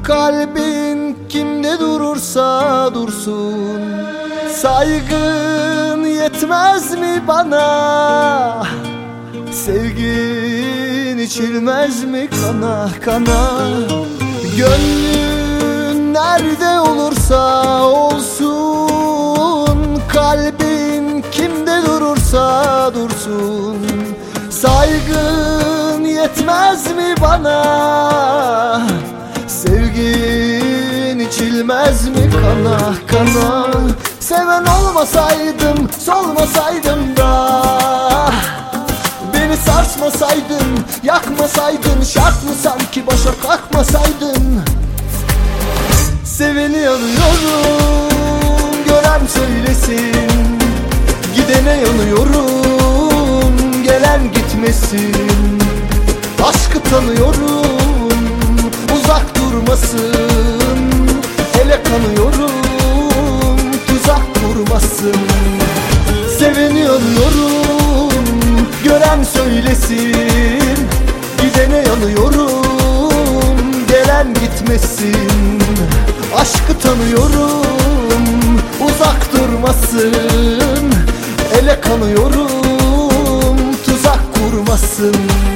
Kalbin kimde durursa dursun, saygın yetmez mi bana? Sevgin içilmez mi kana kana? Gönlün nerede olursa olsun, kalbin kimde durursa dursun, saygın yetmez mi bana? Sevgin içilmez mi kana kana? Seven olmasaydım, solmasaydım da, beni sarsmasaydın, yakmasaydın, şart mı sanki başa kalkmasaydın? Seveni arıyorum, gören söylesin, gidene yanıyorum, gelen gitmesin. Aşkı tanıyorum, uzak durmasın, ele kanıyorum, tuzak kurmasın. Seveni arıyorum, gören söylesin, gidene yanıyorum, gelen gitmesin. Aşkı tanıyorum, uzak durmasın, ele kanıyorum, tuzak kurmasın.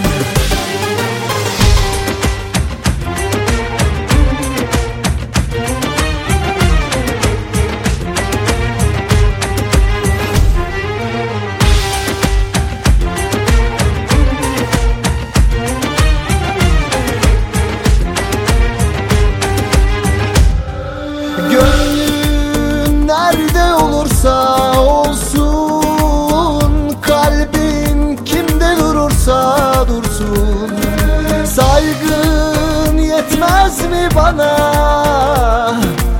Gönlün nerede olursa olsun, kalbin kimde durursa dursun, saygın yetmez mi bana?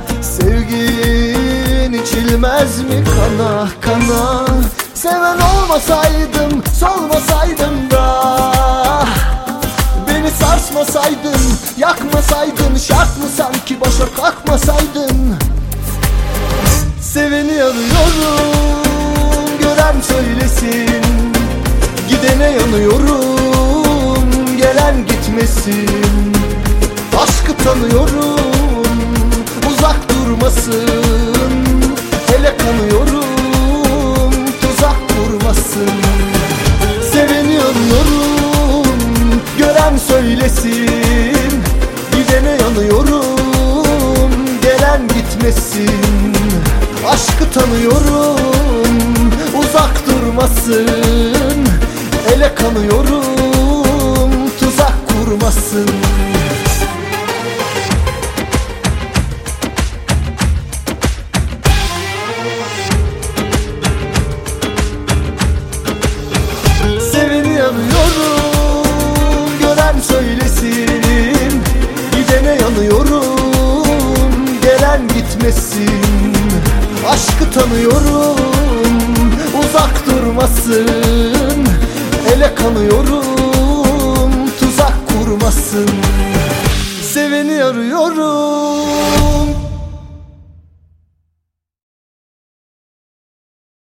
Sevgin içilmez mi kana kana? Seven olmasaydım, solmasaydım da, beni sarsmasaydın, yakmasaydın, şart mı sanki başa kalkmasaydın? Seveni arıyorum, gören söylesin, gidene yanıyorum, gelen gitmesin. Aşkı tanıyorum, uzak durmasın, ele kanıyorum, tuzak kurmasın. Seveni arıyorum, gören söylesin, gidene yanıyorum, gelen gitmesin. Aşkı tanıyorum, uzak durmasın, ele kanıyorum, tuzak kurmasın. Seveni arıyorum, gören söylesin, gidene yanıyorum, gelen gitmesin. Aşkı tanıyorum, uzak durmasın, ele kanıyorum, tuzak kurmasın. Seveni arıyorum,